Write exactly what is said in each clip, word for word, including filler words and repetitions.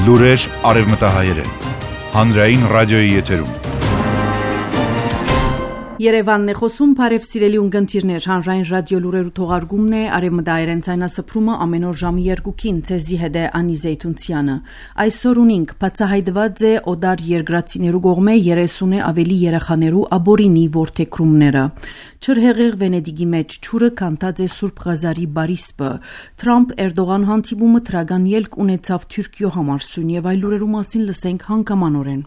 Լուրեր արևմտահայերեն, հանրային ռադիոյի եթերում։ Երևանն է խոսում, բարև սիրելի ունկնդիրներ, հանրային ռադիո լուրերու թողարկումն է, արևմտահայերեն ցայնասփռումը ամեն օր ժամի երկուքին, ցեզի հետ է Անի Զեյթունցյանը։ Այսօր ունինք բացահայտված է օդար երկրացիներու կողմէ երեսունը ավելի երեխաներու աբորինի ворթեքրումները։ Չրհեղեղ Վենեդիգի մեջ ճուրը կանտած է Սուրբ Ղազարի բարիսպը։ Թրամփ-Էրդողան հանդիպումը թրագան ելք ունեցավ Թուրքիո համար սույն եւ այլ լուրերու մասին լսենք հանգամանորեն։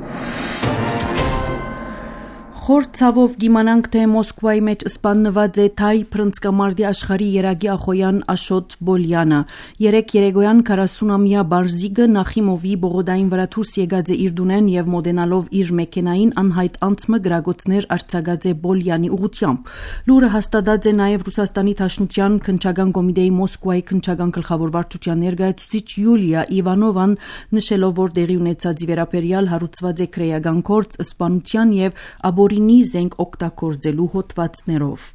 Խոր ցավով գիմանանք, թե Մոսկվայի մեջ սպաննված է թայ փրնցկամարտի աշխարհի երագի ախոյան Աշոտ Բոլյանը։ Երեք երեգոյան քառասունամյա Բարզիգը Նախիմովի բողոդային վրա դուրս եկած է իր դունեն եւ մոդենալով իր մեքենային անհայտ անցմը գրագոցներ արձակած է Բոլյանի ուղությամբ։ Լուրը հաստատած է նաեւ Ռուսաստանի Դաշնության քննչական կոմիտեի Մոսկվայի քննչական գլխավոր վարչության ներկայացուցիչ Յուլիա Իվանովան, նշելով, որ տեղի ունեցածի վերաբերյալ հարուցված է քրեական գործ սպանության եւ աբորի զենք օգտագործելու հոդվածներով։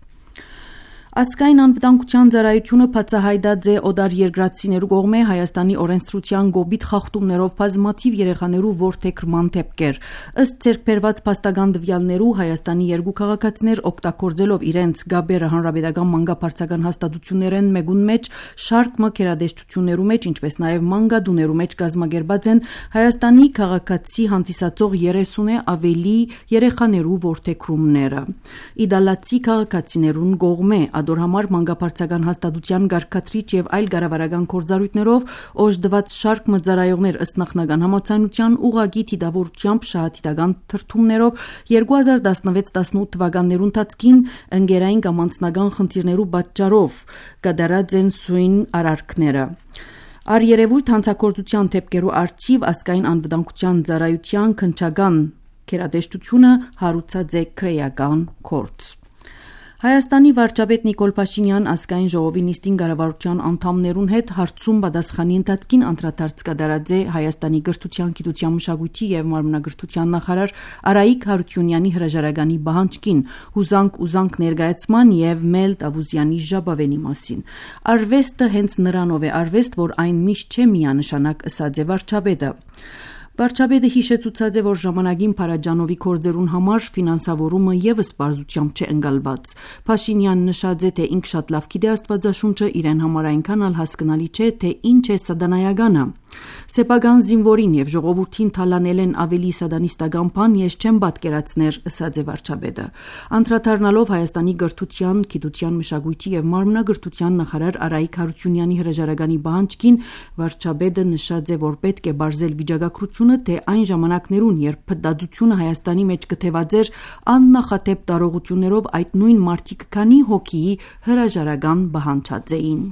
Ասկային անվտանգության ծառայությունը բացահայտած է օդար երկրացիներու կողմէ Հայաստանի օրենսդրության գոբիթ խախտումներով բազմաթիվ երեխաներու ворթեքրման դեպքեր։ Ըստ ձեռքբերված փաստական տվյալներու Հայաստանի երկու քաղաքացիներ օգտագործելով իրենց գաբերը հանրապետական մանկաբարձական հաստատություններեն մեկուն մեջ շարք մակերադեշտություններու մեջ, ինչպես նաև մանկադուներու մեջ կազմակերպած են Հայաստանի քաղաքացի հանդիսացող երեսունը ավելի երեխաներու ворթեքրումները։ Իդալացի քաղաքացիներուն կողմէ Ադոր համար մանկաբարձական հաստատության գարկատրիչ եւ այլ կառավարական գործառույթներով օժտված շարք մծարայողներ ըստ նախնական համաձայնության ուղղակի դիտավորությամբ շահադիտական թրթումներով երկու հազար տասնվեց տասնութ թվականներու ընթացքին ընկերային կամ անձնական խնդիրներու պատճառով կատարած են սույն արարքները։ Արերևույթ հանցագործության դեպքերու արխիվ ասկային անվտանգության ծառայության քննչական գերատեսչությունը հարուցած է քրեական գործ։ Հայաստանի վարչապետ Նիկոլ Փաշինյան ասկային ժողովի նիստին կառավարության անդամներուն հետ հարցում պատասխանի ընթացքին անդրադարձ կատարած է Հայաստանի գրթության, գիտության, մշակույթի եւ մարմնագրթության նախարար Արայիկ Հարությունյանի հրաժարականի բանջկին, հուզանք ուզանք ներկայացման եւ Մել Տավուզյանի ժապավենի մասին։ Արվեստը հենց նրանով է արվեստ, որ այն միշտ չէ միանշանակ ըսած է վարչապետը։ Վարչապետը հիշեցուցած է, որ ժամանակին Փարաջանովի կորձերուն համար ֆինանսավորումը եւս բարձությամբ չէ ընկալված։ Փաշինյանն նշած է, թե ինք շատ լավ գիտե Աստվածաշունչը, իրեն համար այնքան ալ հասկանալի չէ, թե ինչ է սատանայականը։ Սեփական զինվորին եւ ժողովրդին թալանել են ավելի սատանիստական բան, ես չեմ պատկերացներ, ըսած է վարչապետը։ Անդրադառնալով Հայաստանի գրթության, գիտության, մշակույթի եւ մարմնագրթության նախարար Արայիկ Հարությունյանի հրաժարականի բանջկին, վարչապետը նշած է, որ պետք է բարձել վիճակագրություն, թե այն ժամանակներուն, երբ փտածությունը Հայաստանի մեջ կթեված էր աննախադեպ տարողություններով, այդ նույն մարդիկ քանի հոգիի հրաժարական բանջած էին։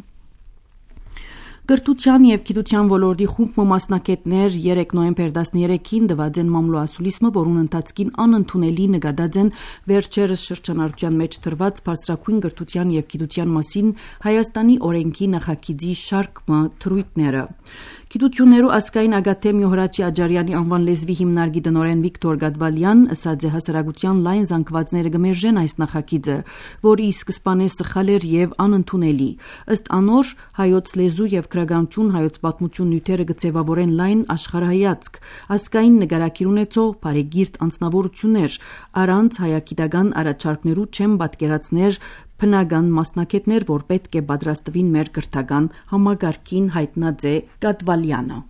Գրթության եւ գիտության ոլորտի խումբ մասնակիցներ երեկ նոյեմբեր տասներեքին դված են մամլոասուլիսմը, որուն ընթացքին անընդունելի նկատած են վերջերս շրջանառության մեջ դրված բարձրակույն գրթության եւ գիտության մասին Հայաստանի օրենքի նախագիծի շարք թրույթները։ Գիտություններու ասկային ագաթեմի Հորաչի Աջարյանի անվան լեզվի հիմնարկի տնօրեն Վիկտոր Գադվալյան ըսած է հասարակության լայն զանգվածները կմերժեն այս նախագիծը, որի սկզբանե սխալ էր եւ անընդունելի։ Ըստ անոր հայոց լեզու եւ գրականություն, հայոց պատմություն նյութերը կձևավորեն լայն աշխարհայացք, ասկային նկարակիր ունեցող բարեգիրտ անձնավորություններ, առանց հայագիտական առաջարկներու չեմ պատկերացներ բնական մասնակիցներ, որ պետք է պատրաստվին մեր գրթական համագարկին, հայտնած է Գադվալյանը։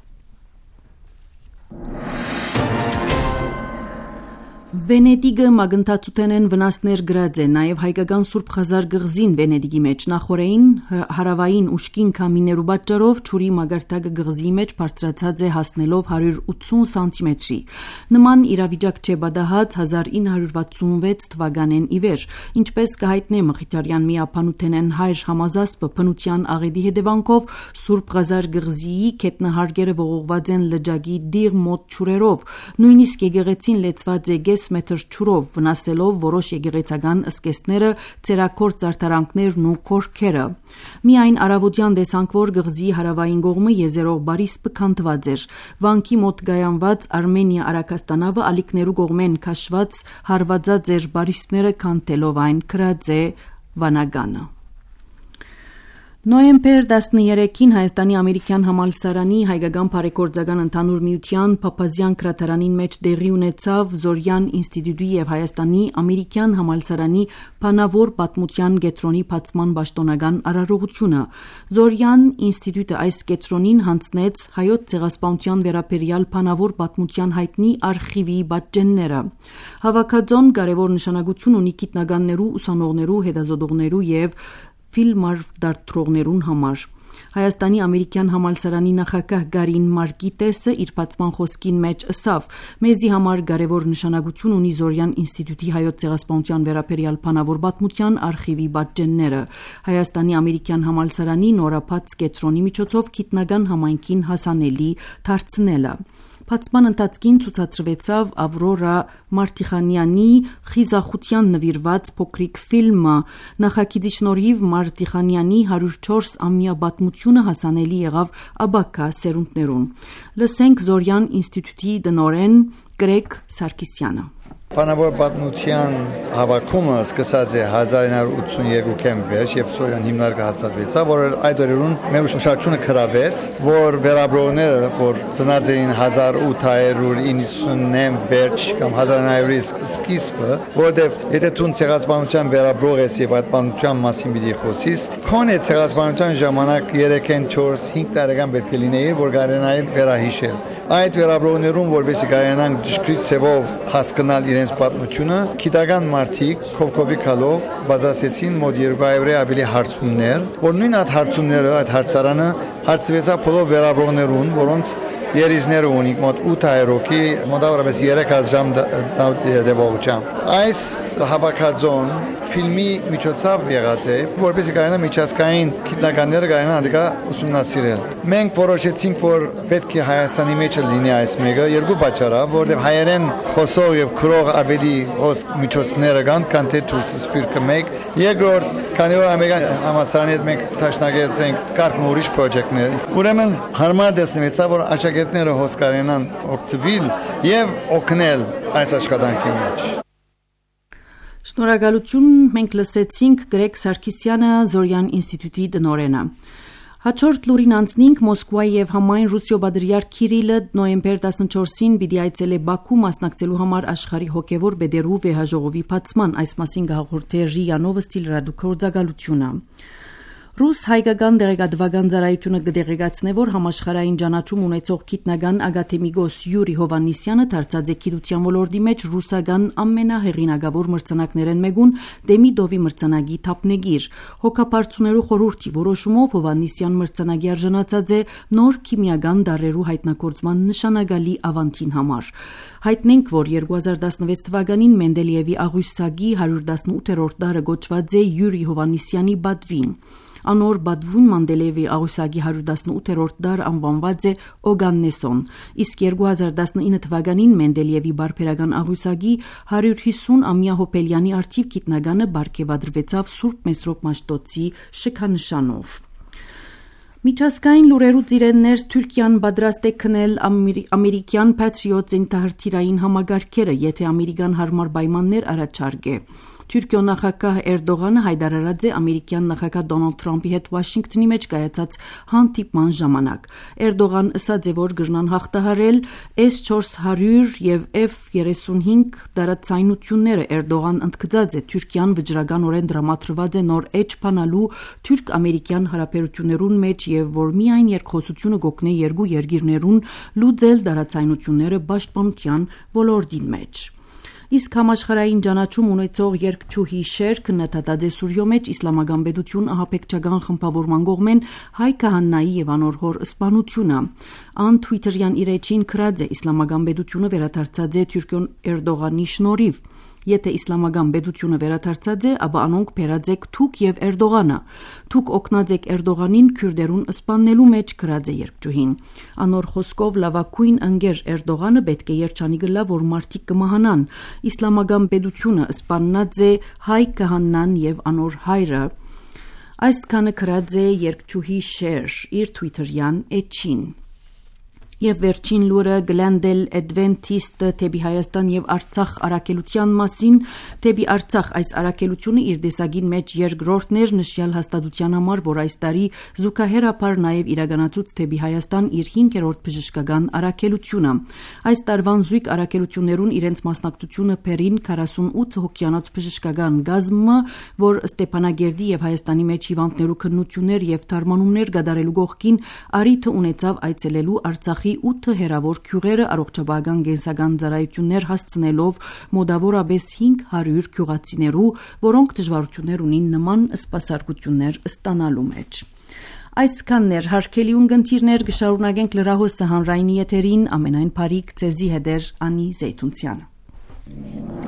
Վենեդիգը մագնտացութենեն վնասներ գրած է, նաև հայկական Սուրբ Ղազար գղզին Վենեդիգի մեջ նախորեին հարավային ուշքին քամիներու պատճառով ճուրի մագարտակը գղզի մեջ բարձրացած է հասնելով հարյուր ութսուն սանտիմետրի։ Նման իրավիճակ չէ բադահած հազար ինը հարյուր վաթսունվեց թվականեն ի վեր, ինչպես կհայտնե Մխիթարյան միապանութենեն հայր Համազասպը բնության աղետի հետևանքով Սուրբ Ղազար գղզիի քետնահարգերը ողողված են լճակի դիղ մոտ ճուրերով, նույնիսկ եկեղեցին լեցված է մետր ճուրով, վնասելով որոշ եկեղեցական ըսկեստները, ցերակորձ զարդարանքներն ու քորքերը։ Միայն արավոտյան տեսանք, որ գղզի հարավային կողմը եզերող բարիսպը քանդված էր։ Վանքի մոտ գայանված Արմենիա արաքաստանավը ալիքներու կողմեն քաշված հարվածած էր բարիսպները քանդելով այն քրած է վանագանը։ Նոյեմբեր տասներեքին Հայաստանի ամերիկյան համալսարանի հայկական բարեգործական ընդհանուր միության Փափազյան քրատարանին մեջ տեղի ունեցավ Զորյան ինստիտուտի եւ Հայաստանի ամերիկյան համալսարանի Փանավոր պատմության կետրոնի բացման պաշտոնական արարողությունը։ Զորյան ինստիտուտը այս կետրոնին հանձնեց հայոց ցեղասպանության վերաբերյալ Փանավոր պատմության հայտնի արխիվի բաժինները։ Հավաքածոն կարևոր նշանակություն ունի գիտնականներու, ուսանողներու, հետազոտողներու եւ ֆիլմարդարթողներուն համար։ Հայաստանի ամերիկյան համալսարանի նախագահ Գարին Մարգիտեսը իր բացման խոսքին մեջ ասավ. «Մեզի համար կարևոր նշանակություն ունի Զորյան ինստիտուտի հայոց ցեղասպանության վերաբերյալ Փանավոր պատմության արխիվի բաժինները։ Հայաստանի ամերիկյան համալսարանի նորաբաց կետրոնի միջոցով գիտնական համայնքին հասանելի դարձնելը»։ Բացման ընթացքին ցուցադրվեցավ Ավրորա Մարտիխանյանի խիզախության նվիրված փոքրիկ ֆիլմը։ Նախագիծի շնորհիվ Մարտիխանյանի հարյուր չորս ամյա պատմությունը հասանելի եղավ աբակա սերունդներուն։ Լսենք Զորյան ինստիտուտի տնօրեն Գրեգ Սարգսյանը։ Փանավոր պատմության հավաքումը սկսած է հազար ինը հարյուր ութսունյոթին վերջ, երբ Զորյան հիմնարկը հաստատվեցավ, որ այդ օրերուն մեր ուշադրությունը գրավեց, որ վերաբրողները, որ ծնած էին հազար ութ հարյուր իննսունին վերջ կամ հազար ինը հարյուրի սկիզբը, որտեղ եթե դու ցեղասպանության վերաբրող ես եւ այդ պատմության մասին պիտի խոսես, քոնե ցեղասպանության ժամանակ երեք չորս հինգ տարեկան պետք է լինեի, որ կարողանայի վերահիշել։ Այդ վերաբրողներուն, որովհետեւ կարողանան ճշգրիտ ցեվով հասկանալ իրենց պատմությունը, գիտական մարդիկ կողքովի քալով բացացեցին մոտ երկու հարյուրի ավելի հարցումներ, որ նույն այդ հարցումները, այդ հարցարանը հարցվեցավ բոլոր վերաբրողներուն, որոնց երիզները ունի մոտ ութ հարյուր հոգի, մոտավորապես երեք հազար ժամ դեպողությամբ։ Այս հավաքածոն ֆիլմի միջոցով եղած է, որպեսզի կարողանա միջազգային գիտնականները կարողանան ադիգա ուսումնասիրել։ Մենք որոշեցինք, որ պետք է Հայաստանի մեջ լինի այս մեկը երկու պատճառով, որովհետև հայերեն խոսող եւ քրող ավելի հոս միջոցները կան, քան թե դուրս սպիրկը մեկ։ Երկրորդ, քանի որ ամերիկյան համալսարանի հետ մենք տաշնագերծենք կարգ ուրիշ պրոջեկտներ, ուրեմն հարմար դեսնվեցավ, որ աշակերտները հոս կարենան օգտվել եւ օգնել այս աշխատանքի մեջ։ Շնորհակալություն, մենք լսեցինք Գրեգ Սարգսյանը, Զորյան ինստիտուտի տնօրենը։ Հաջորդ լուրին անցնենք Մոսկվայի եւ համայն Ռուսիո Բադրիարք Քիրիլը նոյեմբեր տասնչորսին պիտի այցելե Բաքու մասնակցելու համար աշխարհի հոգեվոր բեդերու վեհաժողովի բացման, այս մասին գահորթե ՌԻԱ Նովոստի լրատվությունը։ Ռուս-հայկական դեղեկատվական ծառայությունը կդեղեկացնե, որ համաշխարհային ճանաչում ունեցող գիտնական ակադեմիկոս Յուրի Հովհաննիսյանը դարձած է գիտության ոլորտի մեջ ռուսական ամենահեղինակավոր մրցանակներեն մեկուն Դեմիդովի մրցանակի թափնեգիր։ Հոգապարծուներու խորհրդի որոշումով Հովհաննիսյան մրցանակի արժանացած է նոր քիմիական դարերու հայտնագործման նշանակալի ավանդին համար։ Հայտնենք, որ երկու հազար տասնվեց թվականին Մենդելիևի աղյուսակի հարյուր տասնութերորդ դարը գոչված է Յուրի Հովհաննիսյանի բադվին։ Անոր բադվուն Մանդելեևի աղյուսակի հարյուր տասնութերորդ դար անվանված է Օգաննեսոն, իսկ երկու հազար տասնինը թվականին Մենդելիևի բարբերական աղյուսակի հարյուր հիսուն ամյա Հոպելյանի արդիվ գիտնականը բարգեւադրվեցավ Սուրբ Մեսրոպ Մաշտոցի շքանշանով։ Միջազգային լուրերուց իրեններս Թուրքիան պատրաստ է քնել ամերիկյան Patriot զենիթահրթիռային համագարքերը, եթե ամերիկան հարմար պայմաններ առաջարկե։ Թուրքիո նախագահ Էրդողանը հայտարարած է ամերիկյան նախագահ Դոնալդ Թրամփի հետ Վաշինգտոնի մեջ կայացած հանդիպման ժամանակ։ Էրդողան ասաց է, որ գրնան հաղթահարել էս չորս հարյուր եւ էֆ երեսունհինգ դարացայնությունները։ Էրդողան ընդգծած է Թուրքիան վճռականորեն դրամատրված է նոր էջ փանալու թուրք-ամերիկյան հարաբերություններուն մեջ եւ որ միայն երկխոսությունը կօգնի երկու երկիրներուն լուծել դարացայնությունները պաշտպանության ոլորտին մեջ։ Իսկ համաշխարհային ճանաչում ունեցող երկչուհի Շերք նետատած է Սուրիո մեջ իսլամական պետություն ահաբեկչական խմբավորման կողմեն հայ քահանայի եւ անոր հոր սպանությունը։ Ան Twitter-յան իր էջին գրած է իսլամական պետությունը վերադարձած է Թուրքիոն Էրդողանի շնորհիվ։ Եթե իսլամական պետությունը վերադարձած է, ապա անոնք բերած եք թուք եւ Էրդողանը։ Թուք օգնած եք Էրդողանին քյուրդերուն սպաննելու մեջ գրած է երկչուհին։ Անոր խոսքով լավակույն ընկեր Էրդողանը պետք է երջանի գլա, որ մարդիկ կմահանան։ Իսլամական պետությունը սպաննած է հայ քահանան եւ անոր հայրը։ Այս քանը գրած է երկչուհի Շեր իր Twitter-յան էջին։ Եվ վերջին լուրը Glendale Adventist թեպի Հայաստան եւ Արցախ առաքելության մասին, թեպի Արցախ այս առաքելությունը իր դեսագին մեջ երկրորդն էր նշյալ հաստատության համար, որ այս տարի զուգահեռաբար նաեւ իրականացուց թեպի Հայաստան իր հինգերորդ բժշկական առաքելությունը։ Այս տարվան զույգ առաքելություններուն իրենց մասնակցությունը բերին քառասունութ հոգյանոց բժշկական գազմը, որ Ստեփանագերդի եւ Հայաստանի մեջ հիվանդներու քննություններ եւ թարմանումներ կատարելու կողքին առիթը ունեցավ այցելելու Արցախի ութ հերավոր գյուղերը առողջապահական կենսական ծառայություններ հասցնելով մոտավորապես հինգ հարյուր գյուղացիներու, որոնք դժվարություններ ունին նման սպասարկություններ ստանալու մեջ։ Այսքանն էր հարգելի ունգընտիրներ, կշարունակենք լրահոսը հանրայինի եթերին, ամենայն բարիք ձեզի հետ էր Անի Զեյթունցյանը։